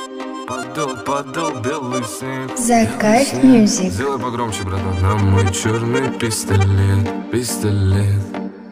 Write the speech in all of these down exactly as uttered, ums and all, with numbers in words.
Падал, падал белый снег. Закайф Мьюзик. Сделай погромче, братан. На мой черный пистолет, пистолет.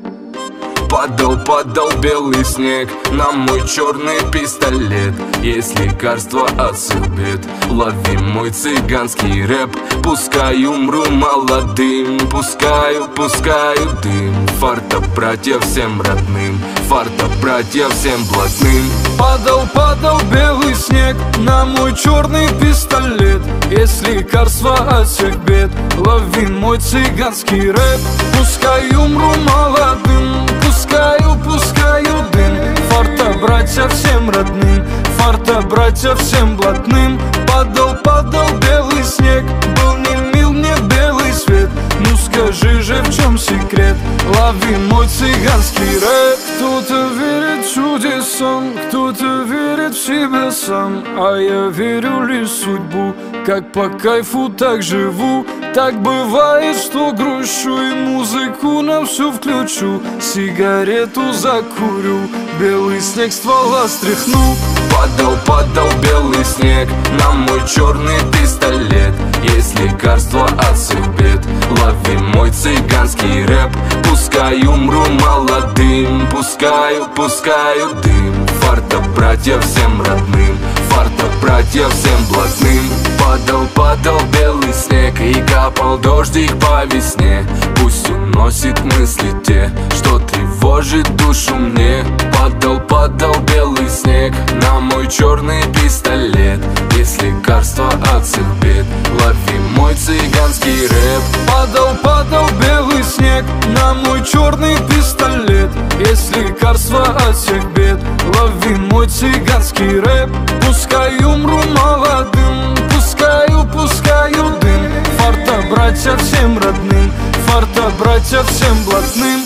Падал, падал белый снег на мой черный пистолет. Есть лекарство от всех бед. Лови мой цыганский рэп. Пускай умру молодым, пускаю, пускаю дым. Фарта, братья, всем родным, фарта, братья, всем блатным. Падал, падал белый снег на мой черный пистолет. Есть лекарство от всех бед. Лови мой цыганский рэп. Пускай умру молодым, пускаю, пускаю дым. Фарта, братья, всем родным, фарта, братья, всем блатным. Падал, падал белый снег, был не мил мне белый свет. Ну скажи же, в чем секрет? Лови мой цыганский рэп. Кто-то верит чудесам, кто-то верит в себя сам, а я верю лишь в судьбу. Как по кайфу, так живу. Так бывает, что грущу и музыку на всю включу. Сигарету закурю, белый снег ствола стряхну. Падал, падал белый снег на мой черный пистолет. Есть лекарство от всех бед. Лови мой цыганский рэп. Пускай умру молодым, пускаю, пускаю дым. Фарта, братья, всем родным, фарта, братья, всем блатным. Падал, падал белый снег и капал дождик по весне. Пусть уносит мысли те, что тревожит душу мне. Падал, падал белый снег на мой черный пистолет. Есть лекарство от всех бед. Лови мой цыганский рэп. Падал, падал белый снег на мой черный пистолет. Есть лекарство от всех бед. Лови мой цыганский рэп. Пускай умру молодым, пускаю, пускаю дым. Фарта, братья, всем родным, фарта, братья, всем блатным.